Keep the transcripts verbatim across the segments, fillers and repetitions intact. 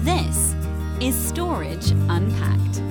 This is Storage Unpacked.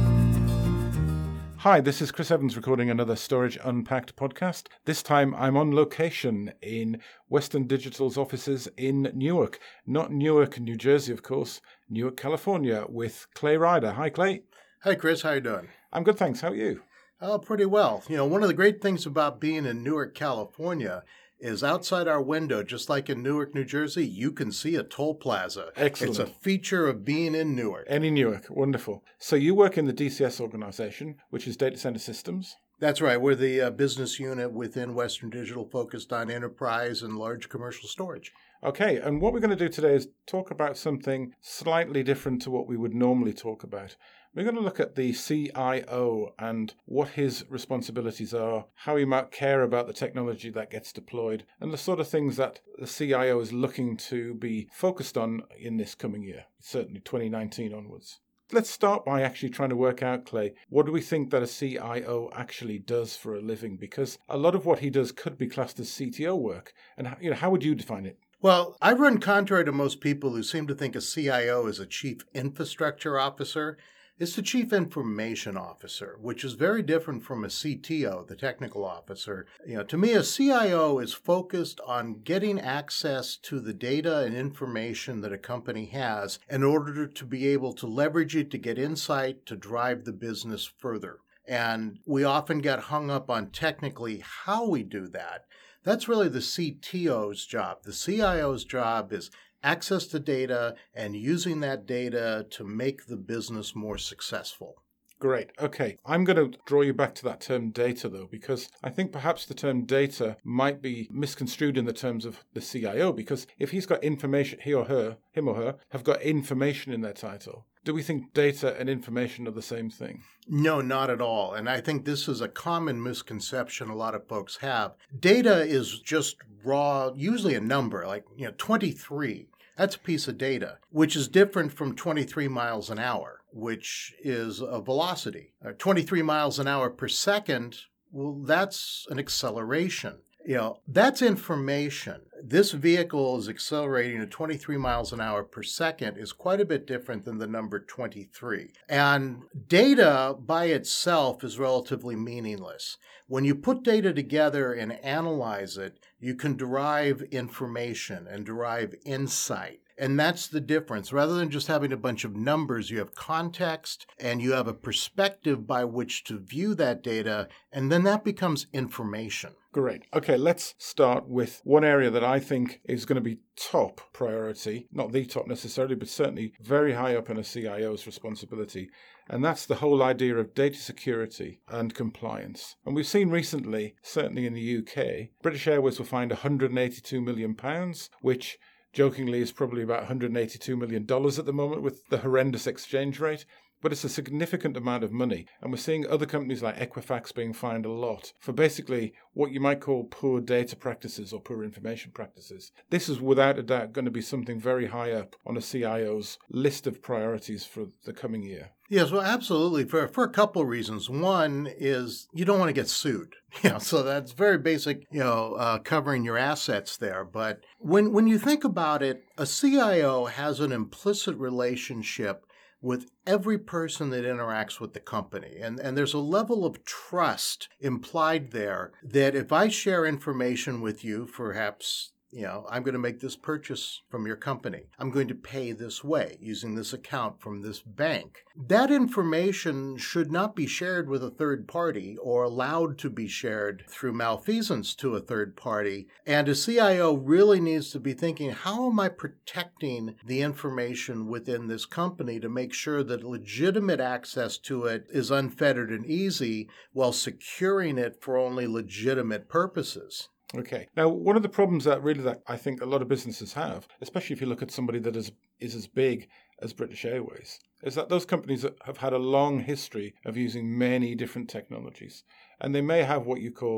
Hi, this is Chris Evans recording another Storage Unpacked podcast. This time I'm on location in Western Digital's offices in Newark. Not Newark, New Jersey, of course, Newark, California, with Clay Ryder. Hi, Clay. Hi, Chris. How you doing? I'm good, thanks. How are you? Oh, pretty well. You know, one of the great things about being in Newark, California is outside our window, just like in Newark, New Jersey, you can see a toll plaza. Excellent. It's a feature of being in Newark. Any Newark. Wonderful. So you work in the D C S organization, which is Data Center Systems. That's right. We're the uh, business unit within Western Digital focused on enterprise and large commercial storage. Okay, and what we're going to do today is talk about something slightly different to what we would normally talk about. We're going to look at the C I O and what his responsibilities are, how he might care about the technology that gets deployed, and the sort of things that the C I O is looking to be focused on in this coming year, certainly twenty nineteen onwards. Let's start by actually trying to work out, Clay, what do we think that a C I O actually does for a living? Because a lot of what he does could be classed as C T O work. And you know, how would you define it? Well, I run contrary to most people who seem to think a C I O is a chief infrastructure officer. It's the Chief Information Officer, which is very different from a C T O, the technical officer. You know, to me, a C I O is focused on getting access to the data and information that a company has in order to be able to leverage it to get insight to drive the business further. And we often get hung up on technically how we do that. That's really the C T O's job. The C I O's job is access to data and using that data to make the business more successful. Great. Okay. I'm going to draw you back to that term data, though, because I think perhaps the term data might be misconstrued in the terms of the C I O, because if he's got information, he or her, him or her, have got information in their title, do we think data and information are the same thing? No, not at all. And I think this is a common misconception a lot of folks have. Data is just raw, usually a number, like, you know, twenty-three. That's a piece of data, which is different from twenty-three miles an hour, which is a velocity. Uh, twenty-three miles an hour per second, well, that's an acceleration. You know, that's information. This vehicle is accelerating at twenty-three miles an hour per second is quite a bit different than the number twenty-three. And data by itself is relatively meaningless. When you put data together and analyze it, you can derive information and derive insight. And that's the difference. Rather than just having a bunch of numbers, you have context and you have a perspective by which to view that data, and then that becomes information. Great. Okay, let's start with one area that I think is going to be top priority, not the top necessarily, but certainly very high up in a C I O's responsibility, and that's the whole idea of data security and compliance. And we've seen recently, certainly in the U K, British Airways will find one hundred eighty-two million pounds, which jokingly is probably about one hundred eighty-two million dollars at the moment with the horrendous exchange rate. But it's a significant amount of money. And we're seeing other companies like Equifax being fined a lot for basically what you might call poor data practices or poor information practices. This is without a doubt going to be something very high up on a C I O's list of priorities for the coming year. Yes, well, absolutely, for for a couple of reasons. One is you don't want to get sued. You know, so that's very basic, you know, uh, covering your assets there. But when when you think about it, a C I O has an implicit relationship with every person that interacts with the company. And, and there's a level of trust implied there that if I share information with you, perhaps, you know, I'm going to make this purchase from your company. I'm going to pay this way using this account from this bank. That information should not be shared with a third party or allowed to be shared through malfeasance to a third party. And a C I O really needs to be thinking, how am I protecting the information within this company to make sure that legitimate access to it is unfettered and easy while securing it for only legitimate purposes? Okay. Now, one of the problems that really that I think a lot of businesses have, especially if you look at somebody that is, is as big as British Airways, is that those companies have had a long history of using many different technologies. And they may have what you call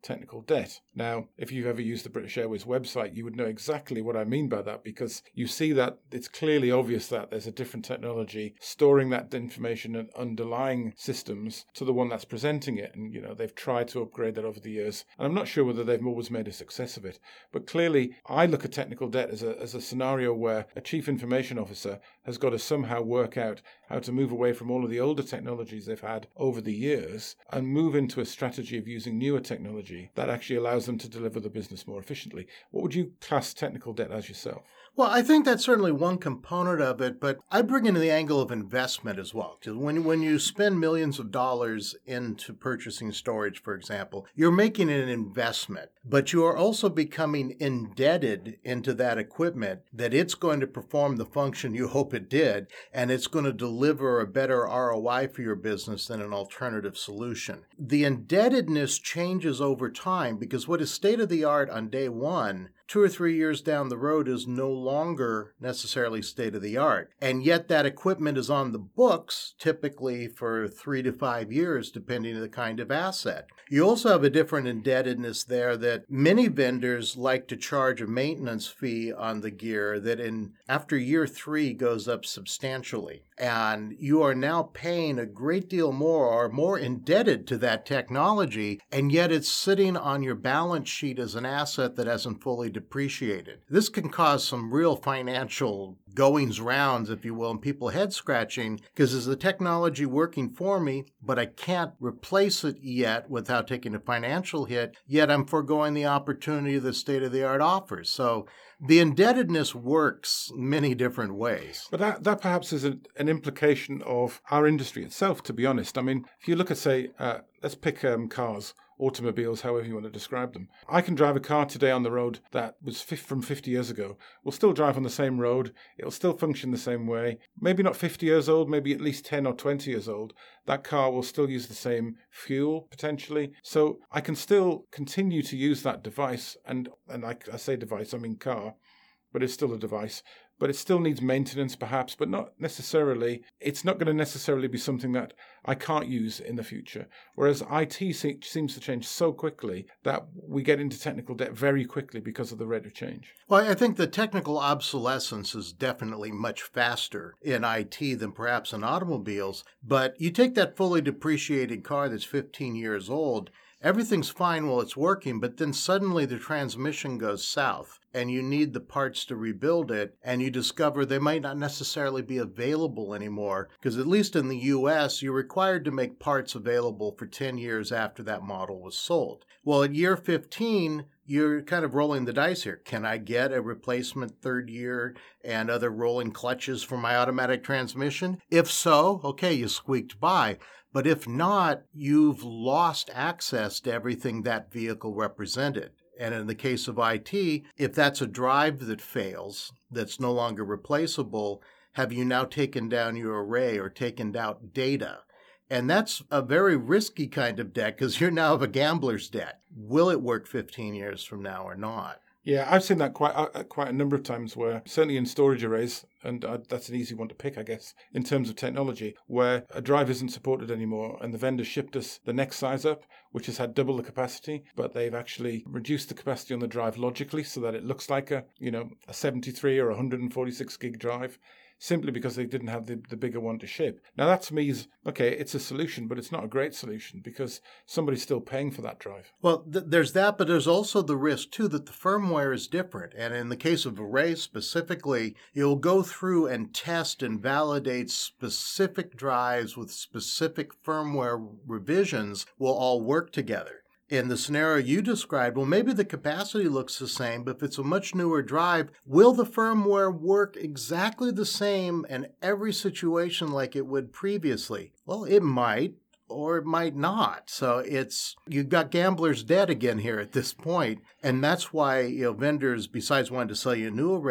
technical debt. Now, if you've ever used the British Airways website, you would know exactly what I mean by that, because you see that it's clearly obvious that there's a different technology storing that information and underlying systems to the one that's presenting it. And, you know, they've tried to upgrade that over the years. And I'm not sure whether they've always made a success of it. But clearly, I look at technical debt as a, as a scenario where a chief information officer has got to somehow work out how to move away from all of the older technologies they've had over the years and move into a strategy of using newer technology that actually allows them to deliver the business more efficiently. What would you class technical debt as yourself? Well, I think that's certainly one component of it, but I bring in the angle of investment as well. Because when, when you spend millions of dollars into purchasing storage, for example, you're making an investment, but you are also becoming indebted into that equipment that it's going to perform the function you hope it did, and it's going to deliver a better R O I for your business than an alternative solution. The indebtedness changes over time because what is state-of-the-art on day one, two or three years down the road, is no longer necessarily state-of-the-art. And yet that equipment is on the books, typically for three to five years, depending on the kind of asset. You also have a different indebtedness there that many vendors like to charge a maintenance fee on the gear that in after year three goes up substantially. And you are now paying a great deal more or more indebted to that technology, and yet it's sitting on your balance sheet as an asset that hasn't fully depreciated. This can cause some real financial goings rounds, if you will, and people head scratching, because is the technology working for me, but I can't replace it yet without taking a financial hit, yet I'm foregoing the opportunity the state-of-the-art offers. So the indebtedness works many different ways. But that, that perhaps is a, an implication of our industry itself, to be honest. I mean, if you look at, say, uh, let's pick um, cars, automobiles, however you want to describe them. I can drive a car today on the road that was f- from fifty years ago. We'll still drive on the same road. It'll still function the same way. Maybe not fifty years old, maybe at least ten or twenty years old. That car will still use the same fuel, potentially. So I can still continue to use that device. And, and I, I say device, I mean car, but it's still a device. But it still needs maintenance, perhaps, but not necessarily. It's not going to necessarily be something that I can't use in the future. Whereas I T se- seems to change so quickly that we get into technical debt very quickly because of the rate of change. Well, I think the technical obsolescence is definitely much faster in I T than perhaps in automobiles. But you take that fully depreciated car that's fifteen years old, everything's fine while it's working, but then suddenly the transmission goes south and you need the parts to rebuild it, and you discover they might not necessarily be available anymore, because at least in the U S, you're required to make parts available for ten years after that model was sold. Well, at year fifteen, you're kind of rolling the dice here. Can I get a replacement third year and other rolling clutches for my automatic transmission? If so, okay, you squeaked by. But if not, you've lost access to everything that vehicle represented. And in the case of I T, if that's a drive that fails, that's no longer replaceable, have you now taken down your array or taken out data? And that's a very risky kind of debt because you're now of a gambler's debt. Will it work fifteen years from now or not? Yeah, I've seen that quite uh, quite a number of times where, certainly in storage arrays, and uh, that's an easy one to pick, I guess, in terms of technology, where a drive isn't supported anymore and the vendor shipped us the next size up, which has had double the capacity, but they've actually reduced the capacity on the drive logically so that it looks like a, you know, a seventy-three or one hundred forty-six gig drive, simply because they didn't have the, the bigger one to ship. Now that to me is, okay, it's a solution, but it's not a great solution because somebody's still paying for that drive. Well, th- there's that, but there's also the risk, too, that the firmware is different. And in the case of arrays specifically, you'll go through and test and validate specific drives with specific firmware revisions will all work together. In the scenario you described, well, maybe the capacity looks the same, but if it's a much newer drive, will the firmware work exactly the same in every situation like it would previously? Well, it might, or it might not. So it's, you've got gambler's debt again here at this point. And that's why, you know, vendors, besides wanting to sell you a new array,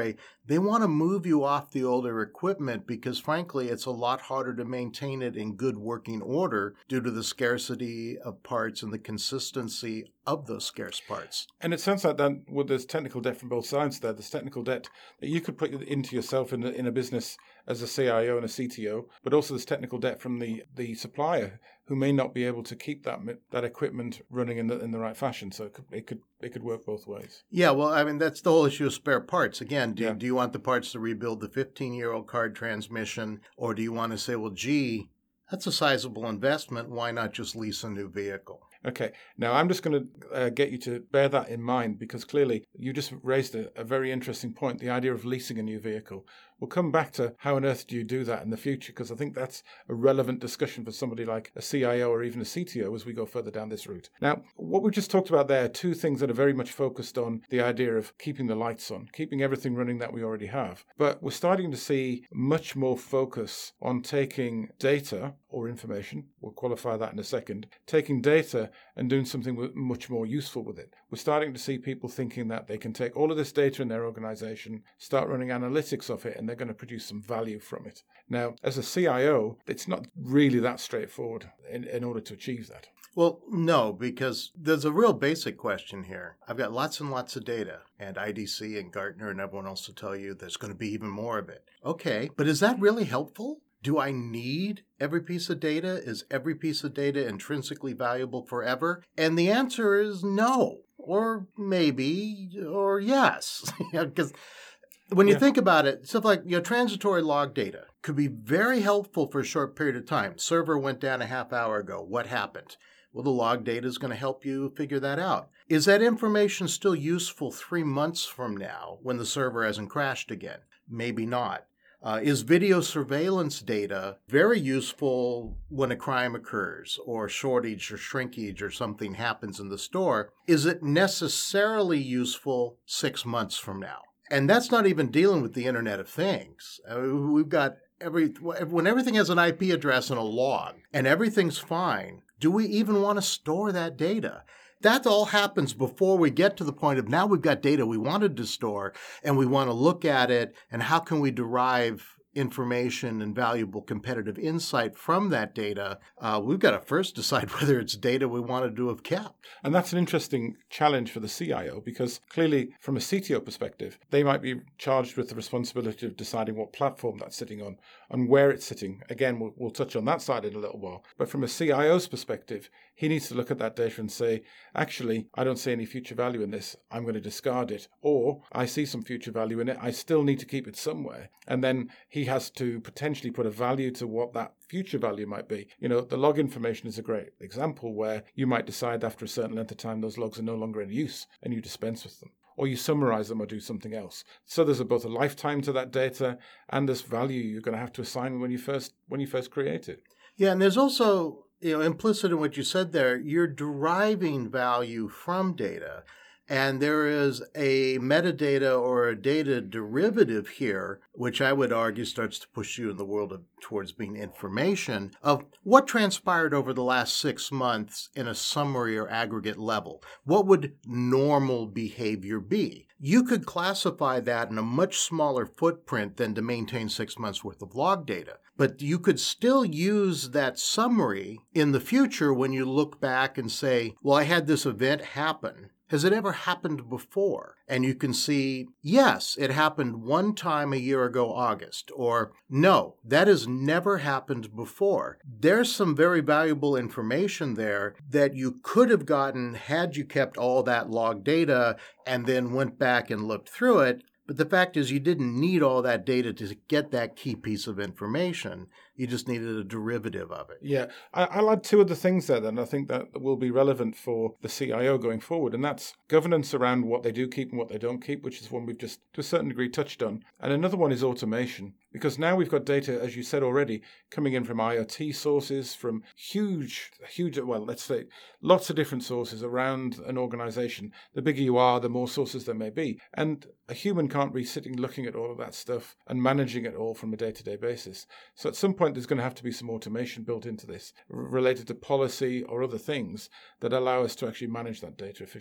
they want to move you off the older equipment because, frankly, it's a lot harder to maintain it in good working order due to the scarcity of parts and the consistency of those scarce parts. And it sounds like that well, there's technical debt from both sides there. There's technical debt that you could put into yourself in a, in a business as a C I O and a C T O, but also there's technical debt from the, the supplier who may not be able to keep that that equipment running in the in the right fashion. So it could it could, it could work both ways. Yeah, well, I mean, that's the whole issue of spare parts. Again, do, Yeah. do you want the parts to rebuild the fifteen-year-old car transmission, or do you want to say, well, gee, that's a sizable investment. Why not just lease a new vehicle? Okay, now I'm just going to uh, get you to bear that in mind because clearly you just raised a, a very interesting point, the idea of leasing a new vehicle. We'll come back to how on earth do you do that in the future because I think that's a relevant discussion for somebody like a C I O or even a C T O as we go further down this route. Now, what we just talked about there are two things that are very much focused on the idea of keeping the lights on, keeping everything running that we already have. But we're starting to see much more focus on taking data or information, we'll qualify that in a second, taking data and doing something much more useful with it. We're starting to see people thinking that they can take all of this data in their organization, start running analytics of it, and they're going to produce some value from it. Now, as a C I O, it's not really that straightforward in, in order to achieve that. Well, no, because there's a real basic question here. I've got lots and lots of data, and I D C and Gartner and everyone else will tell you there's going to be even more of it. Okay, but is that really helpful? Do I need every piece of data? Is every piece of data intrinsically valuable forever? And the answer is no, or maybe, or yes. Because when you Yeah. think about it, stuff like, you know, transitory log data could be very helpful for a short period of time. Server went down a half hour ago. What happened? Well, the log data is going to help you figure that out. Is that information still useful three months from now when the server hasn't crashed again? Maybe not. Uh, is video surveillance data very useful when a crime occurs or shortage or shrinkage or something happens in the store? Is it necessarily useful six months from now? And that's not even dealing with the Internet of Things. Uh, we've got every, when everything has an I P address and a log and everything's fine, do we even want to store that data? That all happens before we get to the point of now we've got data we wanted to store and we want to look at it and how can we derive information and valuable competitive insight from that data. Uh, we've got to first decide whether it's data we wanted to have kept. And that's an interesting challenge for the C I O because clearly from a C T O perspective, they might be charged with the responsibility of deciding what platform that's sitting on and where it's sitting. Again, we'll, we'll touch on that side in a little while. But from a C I O's perspective, he needs to look at that data and say, actually, I don't see any future value in this. I'm going to discard it. Or I see some future value in it. I still need to keep it somewhere. And then he has to potentially put a value to what that future value might be. You know, the log information is a great example where you might decide after a certain length of time those logs are no longer in use and you dispense with them. Or you summarize them or do something else. So there's a, both a lifetime to that data and this value you're going to have to assign when you first when you first create it. Yeah, and there's also, you know, implicit in what you said there, you're deriving value from data. And there is a metadata or a data derivative here, which I would argue starts to push you in the world of, towards being information of what transpired over the last six months in a summary or aggregate level. What would normal behavior be? You could classify that in a much smaller footprint than to maintain six months worth of log data. But you could still use that summary in the future when you look back and say, well, I had this event happen. Has it ever happened before? And you can see, yes, it happened one time a year ago, August, or no, that has never happened before. There's some very valuable information there that you could have gotten had you kept all that log data and then went back and looked through it. But the fact is you didn't need all that data to get that key piece of information. You just needed a derivative of it. Yeah, I, I'll add two other things there then I think that will be relevant for the C I O going forward, and that's governance around what they do keep and what they don't keep, which is one we've just to a certain degree touched on. And another one is automation, because now we've got data, as you said already, coming in from I O T sources, from huge, huge, well, let's say lots of different sources around an organization. The bigger you are, the more sources there may be. And a human can't be sitting looking at all of that stuff and managing it all from a day-to-day basis. So at some point, there's going to have to be some automation built into this r- related to policy or other things that allow us to actually manage that data efficiently.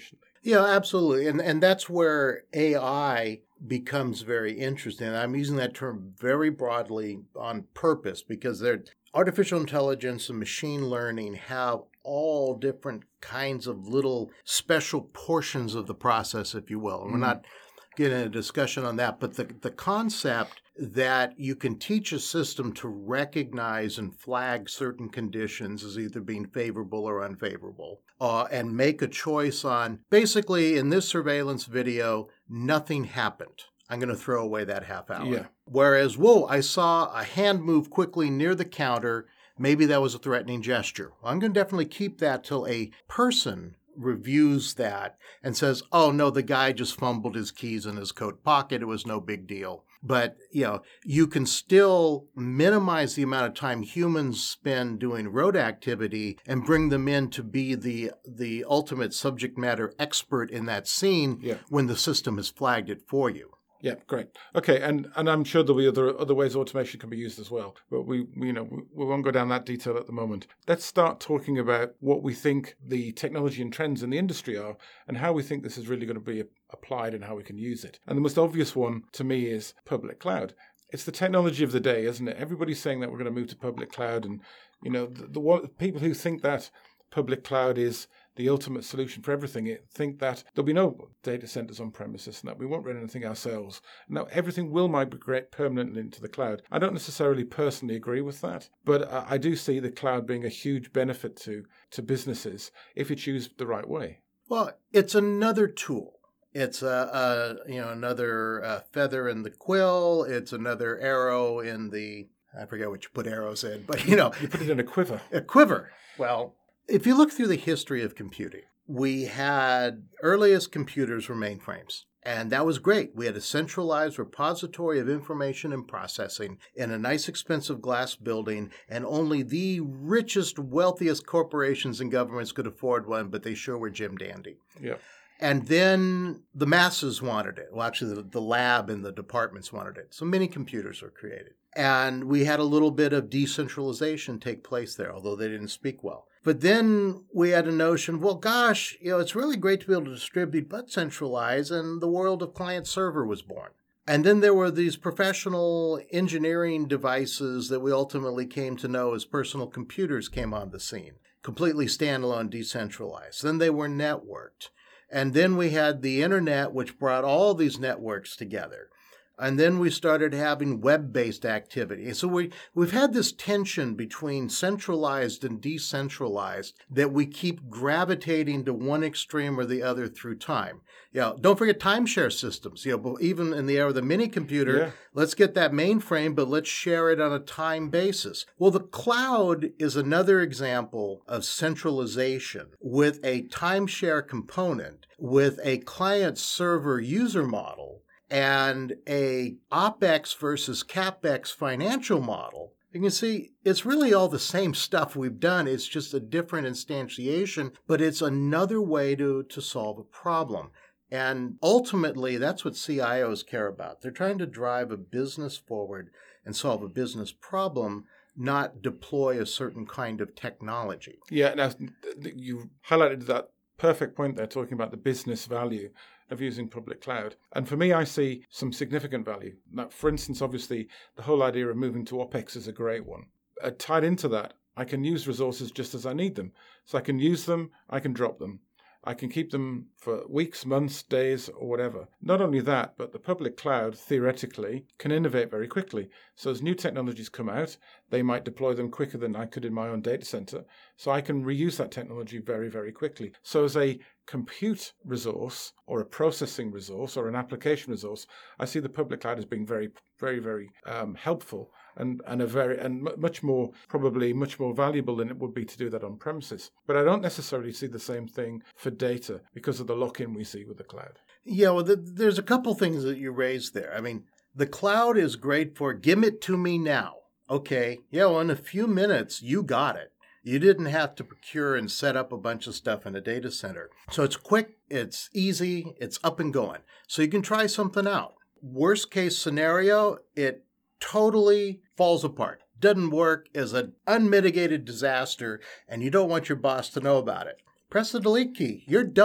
Yeah, absolutely. And and that's where A I becomes very interesting. I'm using that term very broadly on purpose because they're artificial intelligence and machine learning have all different kinds of little special portions of the process, if you will. And we're not getting a discussion on that, but the, the concept that you can teach a system to recognize and flag certain conditions as either being favorable or unfavorable, uh, and make a choice on, basically, in this surveillance video, nothing happened. I'm going to throw away that half hour. Yeah. Whereas, whoa, I saw a hand move quickly near the counter. Maybe that was a threatening gesture. Well, I'm going to definitely keep that till a person reviews that and says, oh, no, the guy just fumbled his keys in his coat pocket. It was no big deal. But, you know, you can still minimize the amount of time humans spend doing road activity and bring them in to be the the ultimate subject matter expert in that scene Yeah. when the system has flagged it for you. Yeah, great. Okay, and, and I'm sure there'll be other other ways automation can be used as well, but we, we you know we, we won't go down that detail at the moment. Let's start talking about what we think the technology and trends in the industry are, and how we think this is really going to be applied and how we can use it. And the most obvious one to me is public cloud. It's the technology of the day, isn't it? Everybody's saying that we're going to move to public cloud, and you know the, the one, people who think that public cloud is the ultimate solution for everything, it think that there'll be no data centers on premises and that we won't run anything ourselves. Now, everything will migrate permanently into the cloud. I don't necessarily personally agree with that, but I do see the cloud being a huge benefit to, to businesses if it's used the right way. Well, it's another tool. It's a, a you know another uh, feather in the quill. It's another arrow in the, I forget what you put arrows in, but you know. You put it in a quiver. A quiver. Well, if you look through the history of computing, we had earliest computers were mainframes. And that was great. We had a centralized repository of information and processing in a nice, expensive glass building, and only the richest, wealthiest corporations and governments could afford one, but they sure were Jim Dandy. Yeah. And then the masses wanted it. Well, actually, the, the lab and the departments wanted it. So many computers were created. And we had a little bit of decentralization take place there, although they didn't speak well. But then we had a notion, well, gosh, you know, it's really great to be able to distribute but centralize, and the world of client-server was born. And then there were these professional engineering devices that we ultimately came to know as personal computers came on the scene, completely standalone, decentralized. Then they were networked. And then we had the internet, which brought all these networks together. And then we started having web-based activity. So we, we've had this tension between centralized and decentralized that we keep gravitating to one extreme or the other through time. You know, don't forget timeshare systems. You know, even in the era of the mini computer, Yeah. let's get that mainframe, but let's share it on a time basis. Well, the cloud is another example of centralization with a timeshare component, with a client-server user model, and a OpEx versus CapEx financial model. You can see it's really all the same stuff we've done. It's just a different instantiation, but it's another way to, to solve a problem. And ultimately, that's what C I Os care about. They're trying to drive a business forward and solve a business problem, not deploy a certain kind of technology. Yeah, now you highlighted that perfect point there, talking about the business value of using public cloud. And for me, I see some significant value. Now, for instance, obviously, the whole idea of moving to OpEx is a great one. Uh, tied into that, I can use resources just as I need them. So I can use them, I can drop them. I can keep them for weeks, months, days, or whatever. Not only that, but the public cloud, theoretically, can innovate very quickly. So as new technologies come out, they might deploy them quicker than I could in my own data center. So I can reuse that technology very, very quickly. So as a compute resource or a processing resource or an application resource, I see the public cloud as being very, very, very um, helpful and, and a very and m- much more, probably much more valuable than it would be to do that on premises. But I don't necessarily see the same thing for data because of the lock-in we see with the cloud. Yeah, well, the, there's a couple things that you raised there. I mean, the cloud is great for give it to me now. Okay, yeah, well, in a few minutes, you got it. You didn't have to procure and set up a bunch of stuff in a data center. So it's quick, it's easy, it's up and going. So you can try something out. Worst case scenario, it totally falls apart. Doesn't work, is an unmitigated disaster, and you don't want your boss to know about it. Press the delete key. You're done.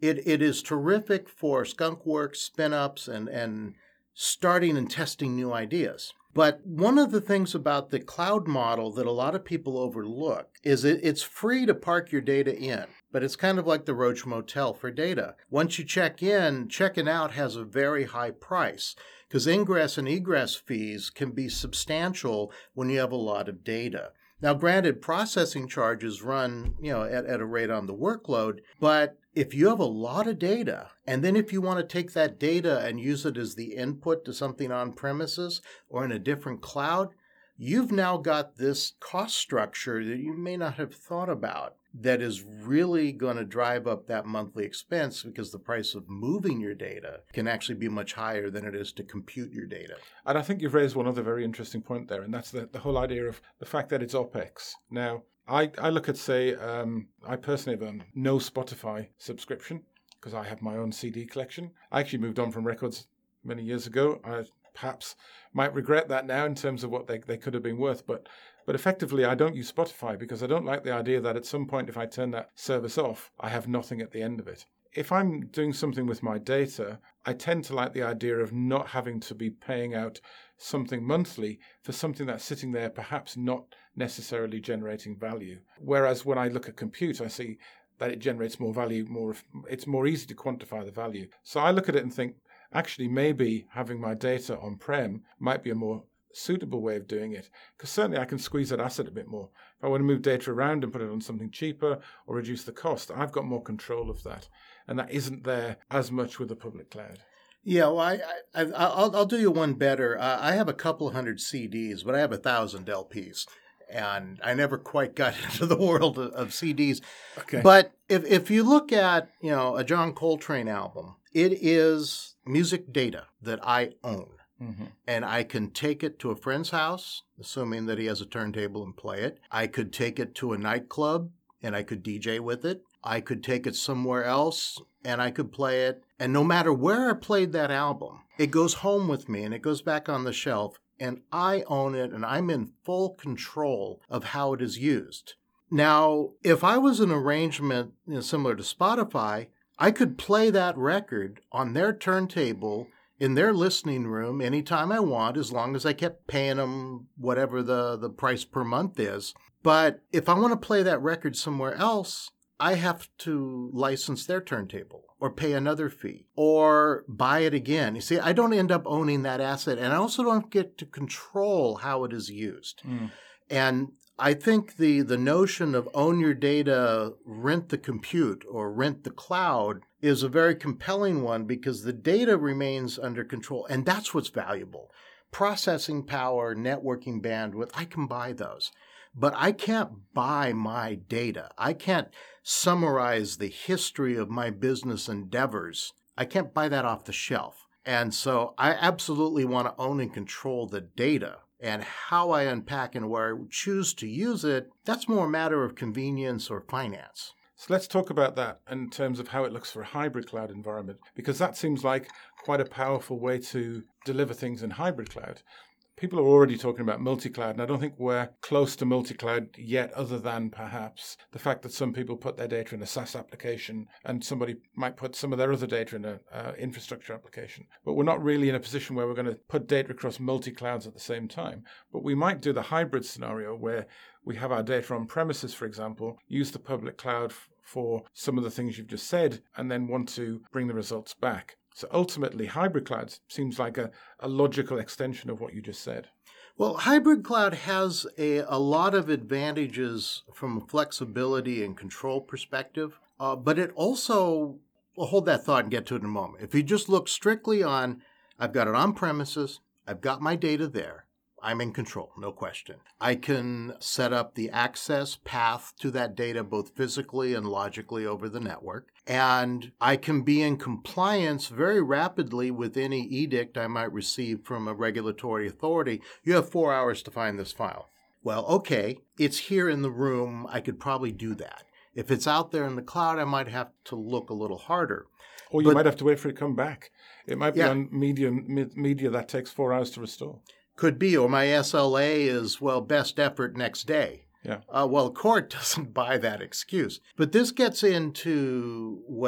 It it is terrific for skunkworks, spin-ups, and and starting and testing new ideas. But one of the things about the cloud model that a lot of people overlook is it, it's free to park your data in, but it's kind of like the Roach Motel for data. Once you check in, checking out has a very high price because ingress and egress fees can be substantial when you have a lot of data. Now, granted, processing charges run, you know, at, at a rate on the workload, but if you have a lot of data, and then if you want to take that data and use it as the input to something on premises or in a different cloud, you've now got this cost structure that you may not have thought about that is really going to drive up that monthly expense because the price of moving your data can actually be much higher than it is to compute your data. And I think you've raised one other very interesting point there, and that's the, the whole idea of the fact that it's OpEx. Now, I, I look at, say, um, I personally have a no Spotify subscription because I have my own C D collection. I actually moved on from records many years ago. I perhaps might regret that now in terms of what they, they could have been worth, but But effectively, I don't use Spotify because I don't like the idea that at some point, if I turn that service off, I have nothing at the end of it. If I'm doing something with my data, I tend to like the idea of not having to be paying out something monthly for something that's sitting there, perhaps not necessarily generating value. Whereas when I look at compute, I see that it generates more value, more it's more easy to quantify the value. So I look at it and think, actually, maybe having my data on-prem might be a more suitable way of doing it, because certainly I can squeeze that asset a bit more. If I want to move data around and put it on something cheaper or reduce the cost, I've got more control of that, and that isn't there as much with the public cloud. Yeah, well, I, I, I'll, I'll do you one better. Uh, I have a couple hundred C Ds, but I have a thousand L Ps, and I never quite got into the world of, of C Ds. Okay. But if if you look at, you know, a John Coltrane album, it is music data that I own. Mm-hmm. And I can take it to a friend's house, assuming that he has a turntable, and play it. I could take it to a nightclub, and I could D J with it. I could take it somewhere else, and I could play it. And no matter where I played that album, it goes home with me, and it goes back on the shelf, and I own it, and I'm in full control of how it is used. Now, if I was an arrangement, you know, similar to Spotify, I could play that record on their turntable in their listening room anytime I want, as long as I kept paying them whatever the, the price per month is. But if I want to play that record somewhere else, I have to license their turntable or pay another fee or buy it again. You see, I don't end up owning that asset, and I also don't get to control how it is used. Mm. And I think the, the notion of own your data, rent the compute, or rent the cloud is a very compelling one because the data remains under control, and that's what's valuable. Processing power, networking bandwidth, I can buy those. But I can't buy my data. I can't summarize the history of my business endeavors. I can't buy that off the shelf. And so I absolutely want to own and control the data. And how I unpack and where I choose to use it, that's more a matter of convenience or finance. So let's talk about that in terms of how it looks for a hybrid cloud environment, because that seems like quite a powerful way to deliver things in hybrid cloud. People are already talking about multi-cloud, and I don't think we're close to multi-cloud yet, other than perhaps the fact that some people put their data in a SaaS application and somebody might put some of their other data in an uh, infrastructure application. But we're not really in a position where we're going to put data across multi-clouds at the same time. But we might do the hybrid scenario where we have our data on premises, for example, use the public cloud f- for some of the things you've just said, and then want to bring the results back. So ultimately, hybrid cloud seems like a, a logical extension of what you just said. Well, hybrid cloud has a, a lot of advantages from a flexibility and control perspective, uh, but it also, we'll hold that thought and get to it in a moment. If you just look strictly on, I've got it on premises, I've got my data there, I'm in control, no question. I can set up the access path to that data both physically and logically over the network. And I can be in compliance very rapidly with any edict I might receive from a regulatory authority. You have four hours to find this file. Well, okay, it's here in the room. I could probably do that. If it's out there in the cloud, I might have to look a little harder. Or you but, might have to wait for it to come back. It might be yeah. on media, media that takes four hours to restore. Could be, or my S L A is, well, best effort next day. Yeah. Uh, well, court doesn't buy that excuse. But this gets into what's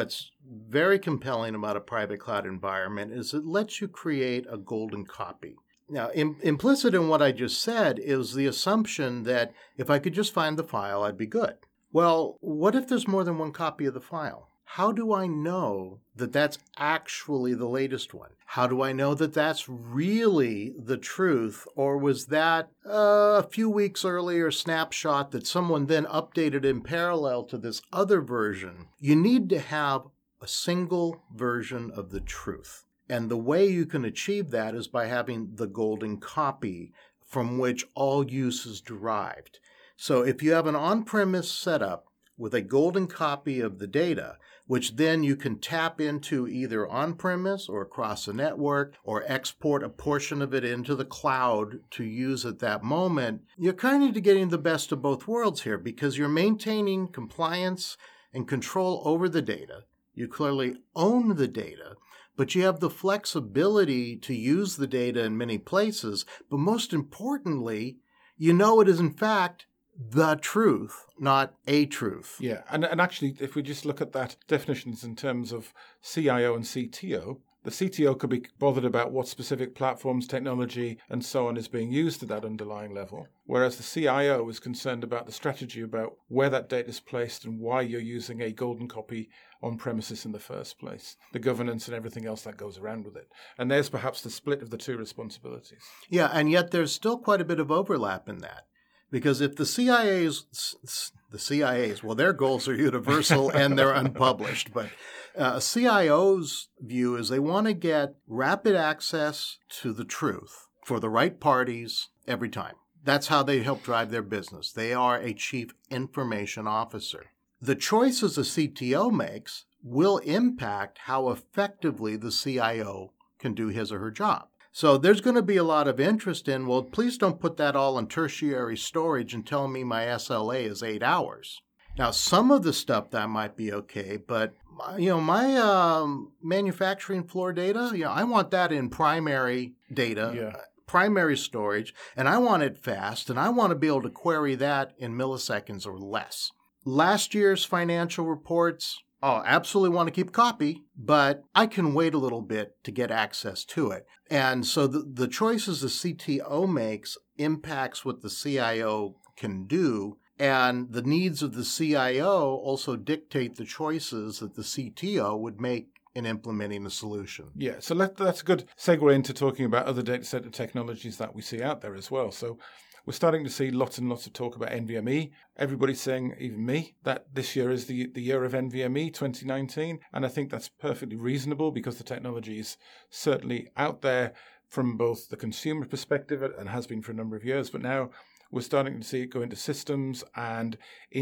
very compelling about a private cloud environment is it lets you create a golden copy. Now, Im- implicit in what I just said is the assumption that if I could just find the file, I'd be good. Well, what if there's more than one copy of the file? How do I know that that's actually the latest one? How do I know that that's really the truth? Or was that uh, a few weeks earlier snapshot that someone then updated in parallel to this other version? You need to have a single version of the truth. And the way you can achieve that is by having the golden copy from which all use is derived. So if you have an on-premise setup with a golden copy of the data, which then you can tap into either on-premise or across a network or export a portion of it into the cloud to use at that moment, you're kind of getting the best of both worlds here because you're maintaining compliance and control over the data. You clearly own the data, but you have the flexibility to use the data in many places. But most importantly, you know it is in fact the truth, not a truth. Yeah, and and actually, if we just look at that definitions in terms of C I O and C T O, the C T O could be bothered about what specific platforms, technology, and so on is being used at that underlying level, whereas the C I O is concerned about the strategy about where that data is placed and why you're using a golden copy on premises in the first place, the governance and everything else that goes around with it. And there's perhaps the split of the two responsibilities. Yeah, and yet there's still quite a bit of overlap in that. Because if the C I A's, the C I A's, well, their goals are universal and they're unpublished, but uh, a C I O's view is they want to get rapid access to the truth for the right parties every time. That's how they help drive their business. They are a chief information officer. The choices a C T O makes will impact how effectively the C I O can do his or her job. So there's going to be a lot of interest in, well, please don't put that all in tertiary storage and tell me my S L A is eight hours. Now, some of the stuff that might be okay, but, you know, my um, manufacturing floor data, you know, I want that in primary data, Yeah. primary storage, and I want it fast, and I want to be able to query that in milliseconds or less. Last year's financial reports, oh, absolutely want to keep a copy, but I can wait a little bit to get access to it. And so the, the choices the C T O makes impacts what the C I O can do, and the needs of the C I O also dictate the choices that the C T O would make in implementing the solution. Yeah, so let, that's a good segue into talking about other data center technologies that we see out there as well. So we're starting to see lots and lots of talk about NVMe. Everybody's saying, even me, that this year is the, the year of NVMe, twenty nineteen. And I think that's perfectly reasonable because the technology is certainly out there from both the consumer perspective and has been for a number of years. But now we're starting to see it go into systems and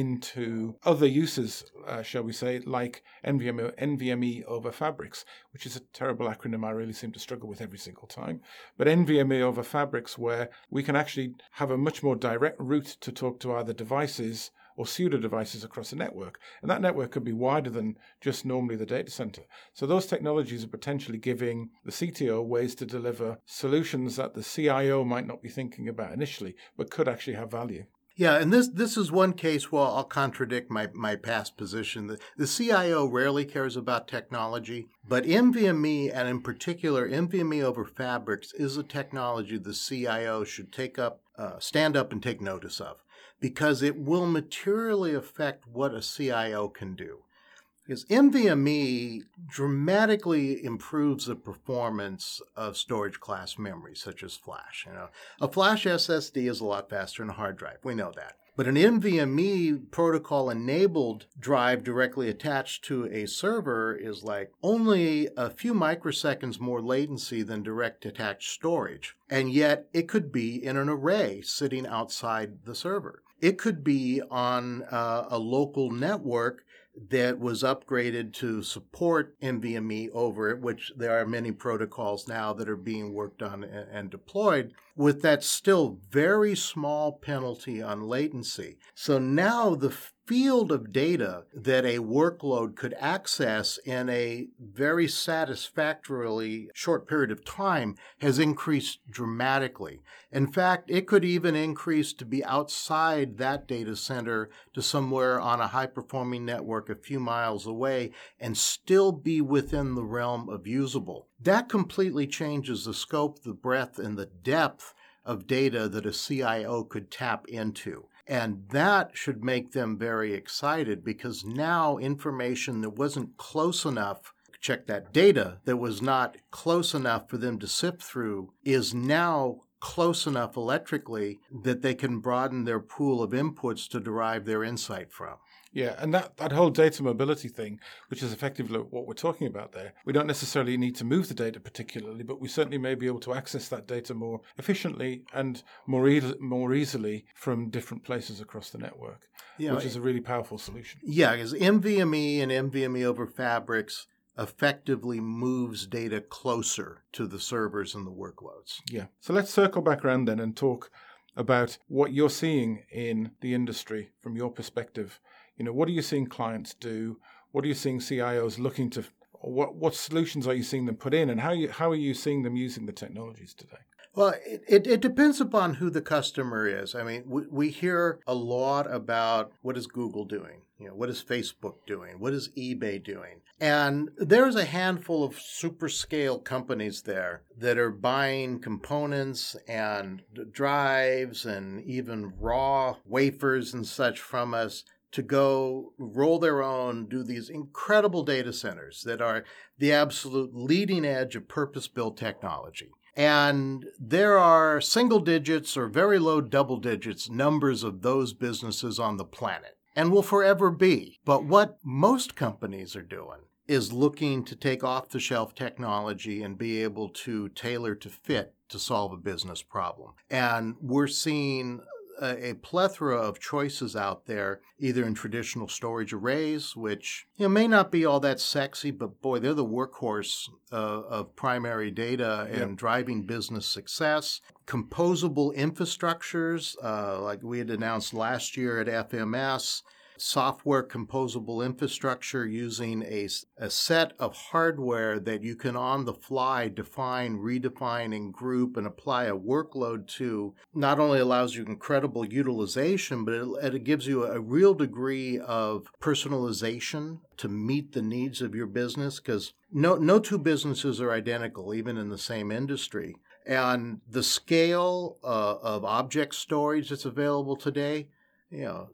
into other uses, uh, shall we say, like NVMe, NVMe over Fabrics, which is a terrible acronym I really seem to struggle with every single time. But NVMe over Fabrics, where we can actually have a much more direct route to talk to either devices or pseudo devices across a network. And that network could be wider than just normally the data center. So those technologies are potentially giving the C T O ways to deliver solutions that the C I O might not be thinking about initially, but could actually have value. Yeah, and this this is one case where I'll contradict my, my past position. The, the C I O rarely cares about technology, but NVMe, and in particular NVMe over Fabrics, is a technology the C I O should take up, uh, stand up and take notice of, because it will materially affect what a C I O can do. Because NVMe dramatically improves the performance of storage class memory, such as flash. You know, a flash S S D is a lot faster than a hard drive. We know that. But an NVMe protocol-enabled drive directly attached to a server is like only a few microseconds more latency than direct attached storage. And yet it could be in an array sitting outside the server. It could be on uh, a local network that was upgraded to support NVMe over it, which there are many protocols now that are being worked on and, and deployed, with that still very small penalty on latency. So now the field of data that a workload could access in a very satisfactorily short period of time has increased dramatically. In fact, it could even increase to be outside that data center to somewhere on a high-performing network network a few miles away and still be within the realm of usable. That completely changes the scope, the breadth, and the depth of data that a C I O could tap into. And that should make them very excited, because now information that wasn't close enough, check that data, that was not close enough for them to sift through, is now close enough electrically that they can broaden their pool of inputs to derive their insight from. Yeah, and that, that whole data mobility thing, which is effectively what we're talking about there, we don't necessarily need to move the data particularly, but we certainly may be able to access that data more efficiently and more, e- more easily from different places across the network, Yeah, which is a really powerful solution. Yeah, because NVMe and NVMe over Fabrics effectively moves data closer to the servers and the workloads. Yeah. So let's circle back around then and talk about what you're seeing in the industry from your perspective. You know, what are you seeing clients do? What are you seeing C I Os looking to? What what solutions are you seeing them put in, and how you how are you seeing them using the technologies today? Well, it, it, it depends upon who the customer is. I mean, we, we hear a lot about what is Google doing? You know, what is Facebook doing? What is eBay doing? And there's a handful of super scale companies there that are buying components and drives and even raw wafers and such from us to go roll their own, do these incredible data centers that are the absolute leading edge of purpose-built technology. And there are single digits or very low double digits numbers of those businesses on the planet, and will forever be. But what most companies are doing is looking to take off-the-shelf technology and be able to tailor to fit to solve a business problem. And we're seeing a, a plethora of choices out there, either in traditional storage arrays, which you know, may not be all that sexy, but boy, they're the workhorse uh, of primary data and Yep. driving business success. Composable infrastructures, uh, like we had announced last year at F M S, software composable infrastructure using a, a set of hardware that you can on the fly define, redefine, and group and apply a workload to, not only allows you incredible utilization, but it, it gives you a real degree of personalization to meet the needs of your business, because no, no two businesses are identical, even in the same industry. And the scale uh, of object storage that's available today, you know,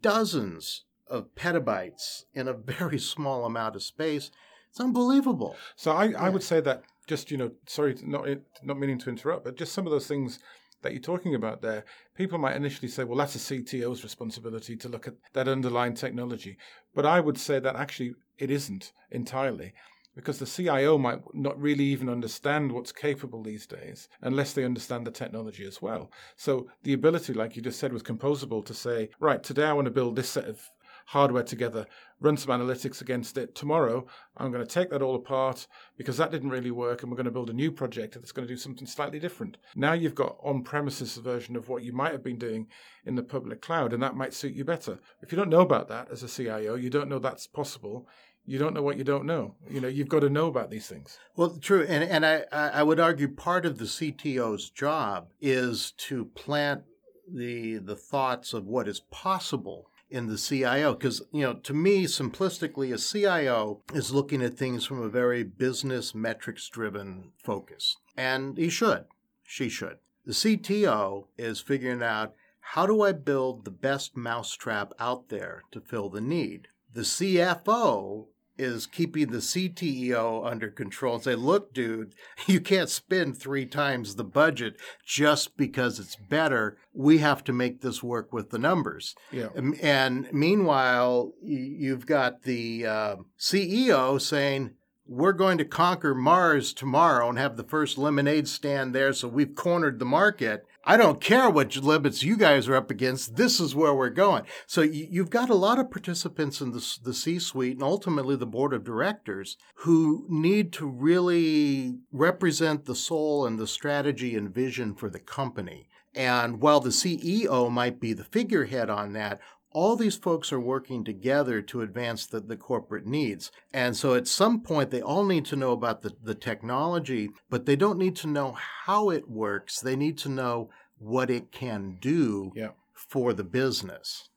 dozens of petabytes in a very small amount of space. It's unbelievable. So I, Yeah. I would say that just, you know, sorry, to not not meaning to interrupt, but just some of those things that you're talking about there, people might initially say, well, that's a C T O's responsibility to look at that underlying technology. But I would say that actually it isn't entirely, because the C I O might not really even understand what's capable these days unless they understand the technology as well. So the ability, like you just said, with Composable to say, right, today I want to build this set of hardware together, run some analytics against it. Tomorrow, I'm going to take that all apart because that didn't really work, and we're going to build a new project that's going to do something slightly different. Now you've got on-premises version of what you might have been doing in the public cloud, and that might suit you better. If you don't know about that as a C I O, you don't know that's possible, you don't know what you don't know. You know, you've got to know about these things. Well, true. And, and I, I would argue part of the C T O's job is to plant the the thoughts of what is possible in the C I O. Because, you know, to me, simplistically, a C I O is looking at things from a very business metrics-driven focus. And he should. She should. The C T O is figuring out, how do I build the best mousetrap out there to fill the need? The C F O is keeping the C T E O under control and say, look, dude, you can't spend three times the budget just because it's better. We have to make this work with the numbers. Yeah. And meanwhile, you've got the uh, C E O saying, we're going to conquer Mars tomorrow and have the first lemonade stand there, so we've cornered the market. I don't care what limits you guys are up against. This is where we're going. So you've got a lot of participants in the, the C-suite and ultimately the board of directors who need to really represent the soul and the strategy and vision for the company. And while the C E O might be the figurehead on that, all these folks are working together to advance the, the corporate needs. And so at some point, they all need to know about the, the technology, but they don't need to know how it works. They need to know what it can do Yeah. for the business.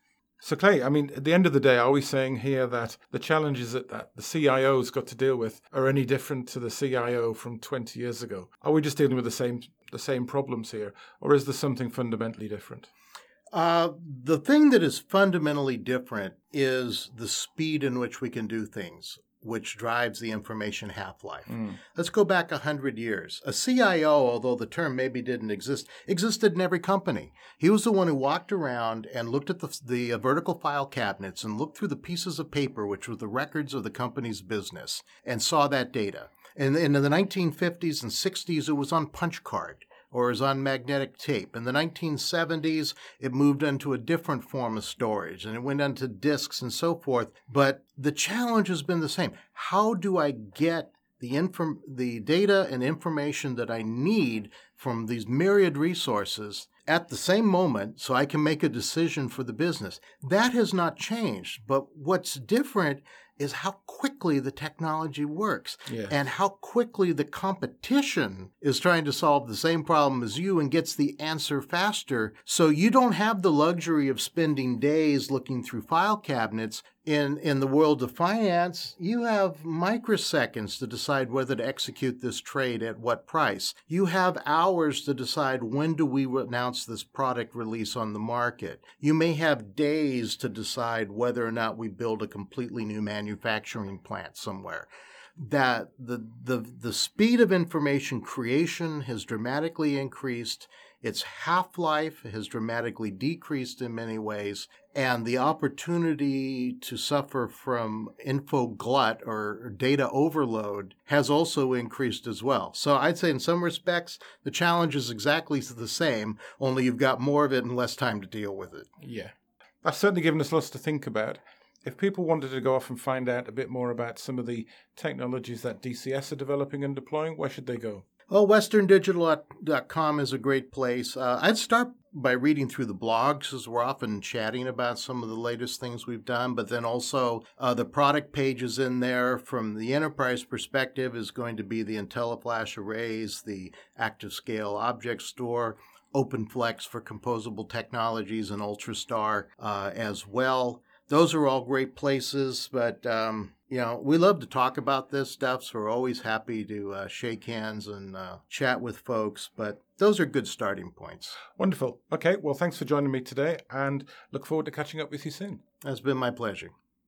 So Clay, I mean, at the end of the day, are we saying here that the challenges that, that the C I O's got to deal with are any different to the C I O from twenty years ago? Are we just dealing with the same the same problems here, or is there something fundamentally different? Uh, the thing that is fundamentally different is the speed in which we can do things, which drives the information half-life. Mm. Let's go back one hundred years. A C I O, although the term maybe didn't exist, existed in every company. He was the one who walked around and looked at the, the uh, vertical file cabinets and looked through the pieces of paper, which were the records of the company's business, and saw that data. And in the nineteen fifties and sixties, it was on punch card, or is on magnetic tape. In the nineteen seventies, it moved into a different form of storage, and it went onto disks and so forth. But the challenge has been the same. How do I get the inform- the data and information that I need from these myriad resources at the same moment so I can make a decision for the business? That has not changed, but what's different is how quickly the technology works, yeah, and how quickly the competition is trying to solve the same problem as you and gets the answer faster. So you don't have the luxury of spending days looking through file cabinets. In, in the world of finance, you have microseconds to decide whether to execute this trade at what price. You have hours to decide when do we announce this product release on the market. You may have days to decide whether or not we build a completely new manufacturing plant somewhere. That the, the, the speed of information creation has dramatically increased. Its half-life has dramatically decreased in many ways, and the opportunity to suffer from info glut or data overload has also increased as well. So I'd say in some respects, the challenge is exactly the same, only you've got more of it and less time to deal with it. Yeah. That's certainly given us lots to think about. If people wanted to go off and find out a bit more about some of the technologies that D C S are developing and deploying, where should they go? Well, western digital dot com is a great place. Uh, I'd start by reading through the blogs, because we're often chatting about some of the latest things we've done, but then also uh, the product pages in there. From the enterprise perspective is going to be the IntelliFlash arrays, the ActiveScale Object Store, OpenFlex for composable technologies, and UltraStar uh, as well. Those are all great places, but, um, you know, we love to talk about this stuff, so we're always happy to uh, shake hands and uh, chat with folks, but those are good starting points. Wonderful. Okay, well, thanks for joining me today, and look forward to catching up with you soon. It's been my pleasure.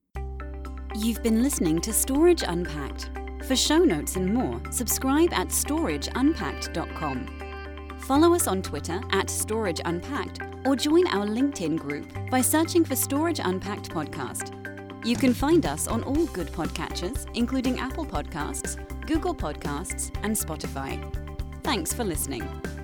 You've been listening to Storage Unpacked. For show notes and more, subscribe at storage unpacked dot com. Follow us on Twitter at Storage Unpacked, or join our LinkedIn group by searching for Storage Unpacked Podcast. You can find us on all good podcatchers, including Apple Podcasts, Google Podcasts, and Spotify. Thanks for listening.